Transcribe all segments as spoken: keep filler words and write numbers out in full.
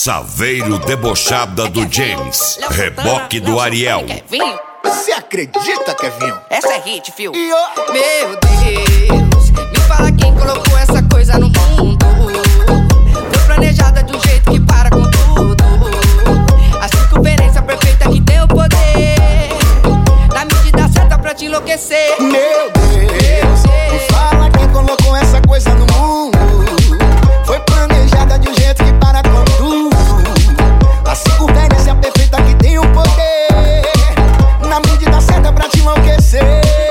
Saveiro debochada do James, reboque do Ariel. Você acredita, Kevinho? Essa é hit, fio. E eu... Meu Deus, me fala quem colocou essa coisa no mundo. Foi planejada de um jeito que para com tudo. A circunferência perfeita que tem o poder, na medida certa pra te enlouquecer. Meu Deus, me fala quem colocou essa coisa no mundo. Foi planejada de um jeito que para com tudo. A circunferência perfeita que tem o poder, na medida certa pra te enlouquecer.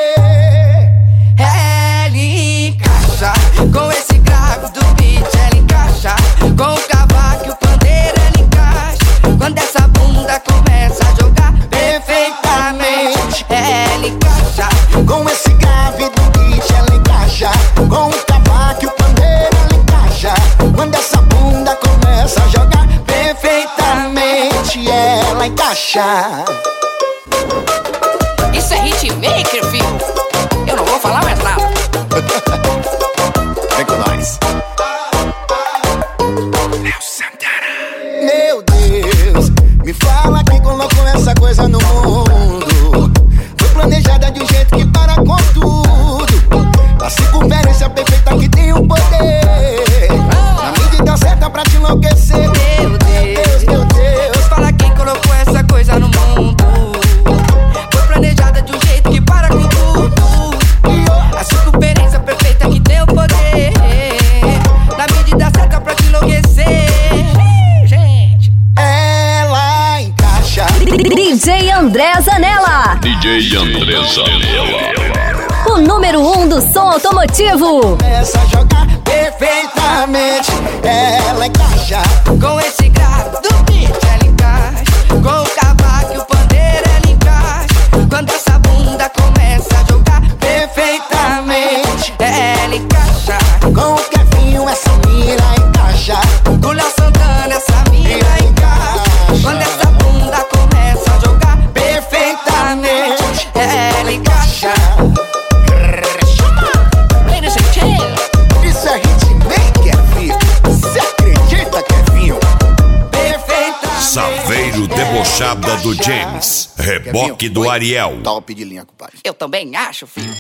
Ela encaixa com esse grave do beat, ela encaixa com o cavaco e o pandeiro, ela encaixa quando essa bunda começa a jogar perfeitamente. Ela encaixa Com esse grave do beat, ela encaixa com o cavaco e o pandeiro, ela encaixa quando essa bunda começa a jogar perfeitamente. Ela encaixa. Isso é hitmaker, filho. Eu não vou falar mais nada. Vem com nós. Meu Deus, me fala quem colocou essa coisa no mundo. Foi planejada de um jeito que para com tudo. A circunferência perfeita que tem o poder, na medida certa pra te enlouquecer. Meu Deus, meu Deus. me fala quem colocou essa coisa no mundo. Foi planejada de um jeito que para com tudo. A circunferência perfeita que tem o poder, na medida certa pra te enlouquecer. Gente, Ela encaixa. D J André Zanella, D J André Zanella, o número um do som automotivo. Começa a jogar perfeitamente. Ela encaixa com esse grave do beat, ela encaixa com o cavaco e o pandeiro, ela encaixa quando essa bunda começa a jogar perfeitamente. Ela encaixa com o Kevinho, essa mira encaixa. com Léo Santana, essa mira encaixa quando essa bunda começa a jogar perfeitamente. Ela encaixa. Ladies and gentlemen, Isso é hitmaker, filho. Você acredita, Kevinho? perfeita. Saveiro debochada do James, reboque do Ariel. Top de linha, compadre. Eu também acho, filho.